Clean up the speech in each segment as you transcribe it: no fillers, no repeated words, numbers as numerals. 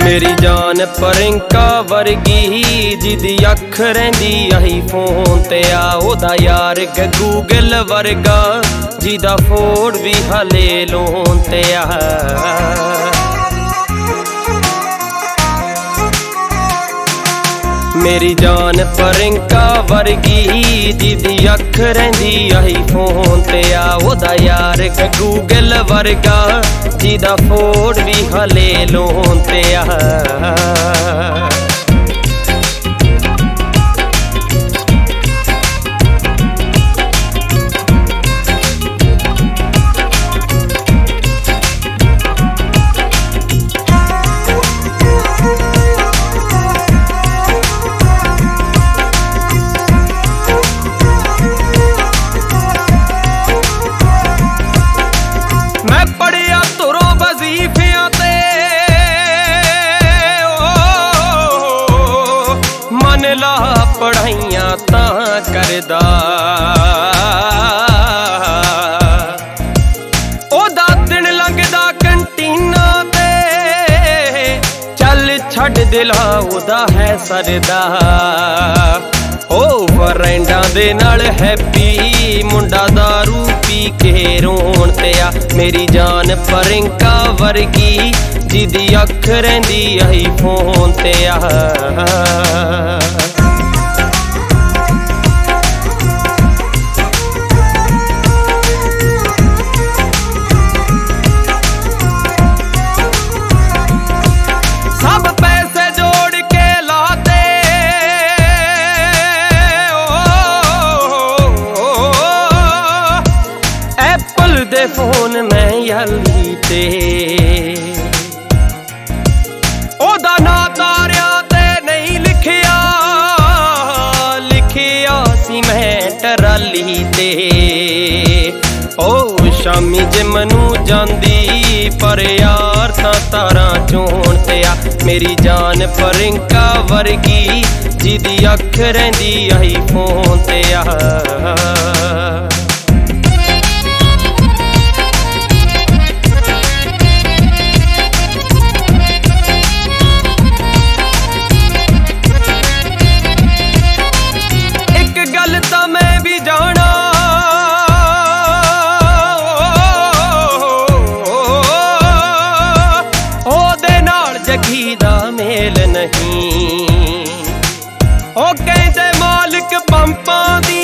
मेरी जान परिंका वर्गी जिदी अख रहिंदी आई फोन ते आ ओदा यार गूगल वर्गा जिदा फोड़ भी हले लोन ते आ। मेरी जान परिंका वर्गी जिदी अख रहिंदी आई फोन ते आ ओदा यार गूगल वर्गा जिदा फोड़ भी हले लोन ते आ। ला पढ़ाइयां तां करदा ओदा दिन लंघदा कंटीना ते चल छड़ दिला ओदा है सरदा ओ वरेंडा दे नाल हैप्पी मुंडा दारू पी के रोन ते आ। मेरी जान परिंका वर्गी जिदी अख रहिंदी आई फोन ते आ। दे फोन मैं यली ते ओदा ना तारिया ते नहीं लिखिया लिखिया सी मैं टराली ते ओ शामी जे मनु जांदी पर यार तारा चोन ते आ। मेरी जान परिंका वर्गी जिदी अख रहिंदी आई फोन ते आ। जगी दा मेल नहीं ओ कहंदे मालिक पंपां दी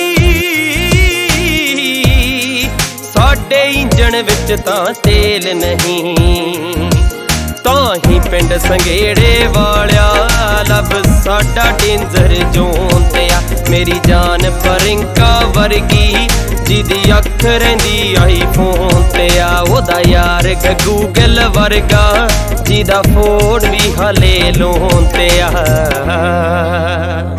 साडे इंजन विच तां तेल नहीं तां ही पिंड संघेड़े वालिया लब साडा डेंजर जोन ते आ। मेरी जान परिंका वर्गी जिदी अख रहिंदी आई फोन ते आ ओदा यार गूगल वर्गा जिदा फोड़ भी हले लोन ते आ।